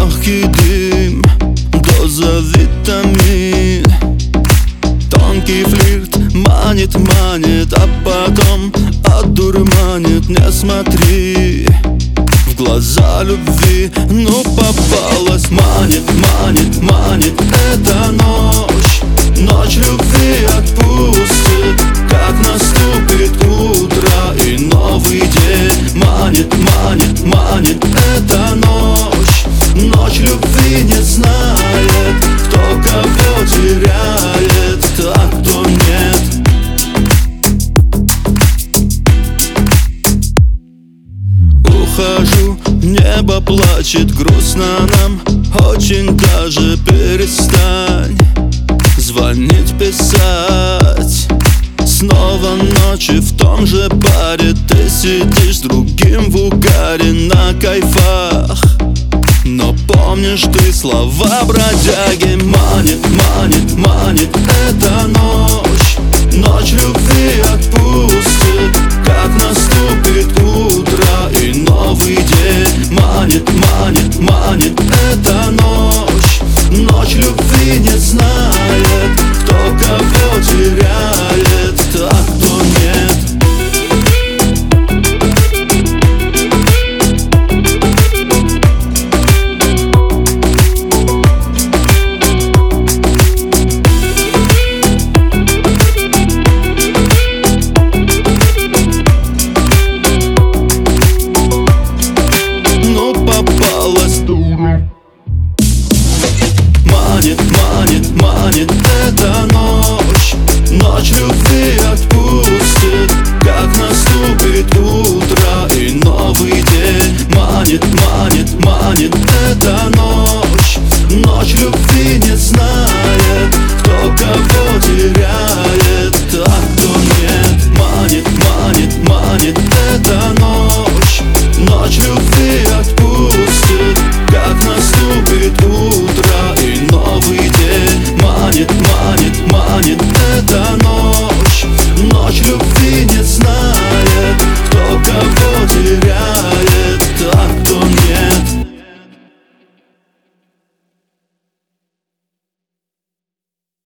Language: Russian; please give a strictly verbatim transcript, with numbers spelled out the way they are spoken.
легкий дым, доза витамин. Тонкий флирт манит, манит, а потом одурманит. Не смотри в глаза любви, ну попалась. Манит, манит, манит эта ночь. Ночь любви отпустит, как наступит утро и новый день. Манит, манит, манит эта ночь. Ночь любви не знает, кто кого теряет, а кто нет. Ухожу, небо плачет, грустно нам, очень даже перестань звонить, писать. Снова ночи в том же баре, ты сидишь с другим в угаре на кайфах. Но помнишь ты слова бродяги? Манит, манит, манит эта ночь. Ночь любви отпустит, как наступит утро и новый день. Манит, манит, манит эта ночь. Ночь любви не знает, кто кого теряет,